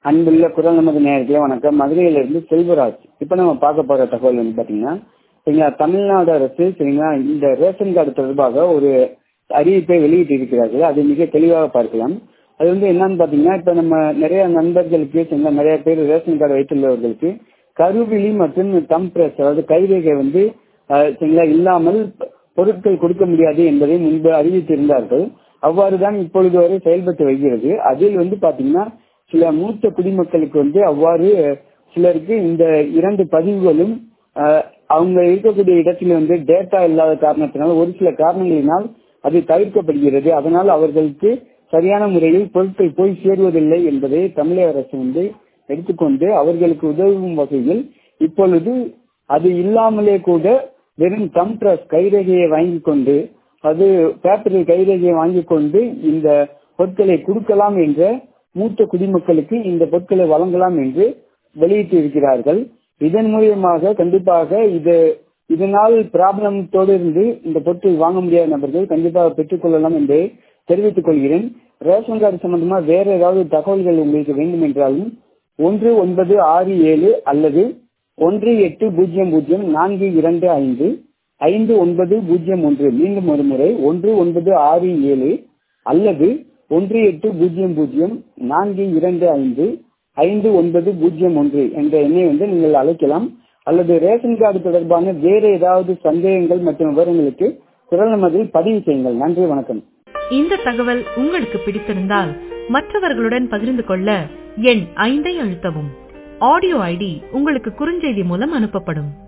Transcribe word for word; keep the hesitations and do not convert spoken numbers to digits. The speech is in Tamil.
அன்புள்ள குரல் நமது நேயர்களே வணக்கம். மதுரையிலிருந்து செல்வராஜ். இப்ப நம்ம பார்க்க போற தகவல் வந்து பாத்தீங்கன்னா சரிங்களா, தமிழ்நாடு அரசு சரிங்களா இந்த ரேஷன் கார்டு தொடர்பாக ஒரு அறிவிப்பை வெளியிட்டு இருக்கிறார்கள். அது மிக தெளிவாக பார்க்கலாம். அது வந்து என்னன்னு பாத்தீங்கன்னா, இப்ப நம்ம நிறைய நண்பர்களுக்கு சரிங்களா, நிறைய பேர் ரேஷன் கார்டு வைத்துள்ளவர்களுக்கு கருவிழி மற்றும் தம் பிரஸ் அதாவது கைரேகை வந்து அஹ், சரிங்களா இல்லாமல் பொருட்கள் கொடுக்க முடியாது என்பதை முன்பு அறிவித்திருந்தார்கள். அவ்வாறுதான் இப்பொழுது வரை செயல்பட்டு வருகிறது. அதில் வந்து பாத்தீங்கன்னா சில மூத்த குடிமக்களுக்கு வந்து அவ்வாறு சிலருக்கு இந்த இரண்டு பதிவுகளும் அஹ், அவங்க இருக்கக்கூடிய இடத்தில் வந்து டேட்டா இல்லாத காரணத்தினால் ஒரு சில காரணங்களினால் அது தவிர்க்கப்படுகிறது. அதனால் அவர்களுக்கு சரியான முறையில் பொருட்கள் போய் சேருவதில்லை என்பதை தமிழக அரசு வந்து எடுத்துக்கொண்டு அவர்களுக்கு உதவும் வகையில் இப்பொழுது அது இல்லாமலே கூட வெறும் கம்ப்ரஸ் கைரேகையை வாங்கி கொண்டு அது பேப்பரில் கைரேகையை வாங்கி கொண்டு இந்த பொருட்களை கொடுக்கலாம் என்ற மூத்த குடிமக்களுக்கு இந்த பொருட்களை வழங்கலாம் என்று வெளியிட்டு இருக்கிறார்கள். இதன் மூலியமாக கண்டிப்பாக இது இதனால் ப்ராப்ளத்தோடு இருந்து இந்த பொருட்கள் வாங்க முடியாத நபர்கள் கண்டிப்பாக பெற்றுக் கொள்ளலாம் என்று தெரிவித்துக் கொள்கிறேன். ரேஷன் கார்டு சம்பந்தமா வேற ஏதாவது தகவல்கள் உங்களுக்கு வேண்டும் என்றாலும் ஒன்று ஒன்பது ஆறு ஏழு அல்லது ஒன்று எட்டு பூஜ்ஜியம் பூஜ்ஜியம் நான்கு இரண்டு ஐந்து ஐந்து ஒன்பது பூஜ்ஜியம் ஒன்று மீண்டும் ஒரு முறை ஒன்று ஒன்பது ஆறு ஏழு அல்லது ஒன்று எட்டு பூஜ்ஜியம் பூஜ்ஜியம் நான்கு இரண்டு ஐந்து ஐந்து ஒன்பது பூஜ்ஜியம் ஒன்று என்ற எண்ணை வந்து நீங்கள் அழைக்கலாம். அல்லது ரேஷன் கார்டு தொடர்பான வேறு ஏதாவது சந்தேகங்கள் மற்றும் விவரங்களுக்கு குரல் நமதில் பதிவு செய்யுங்கள். நன்றி, வணக்கம். இந்த தகவல் உங்களுக்கு பிடித்திருந்தால் மற்றவர்களுடன் பகிர்ந்து கொள்ள எண் ஐந்தை அழுத்தவும். ஆடியோ ஐடி உங்களுக்கு குறுஞ்செய்தி மூலம் அனுப்பப்படும்.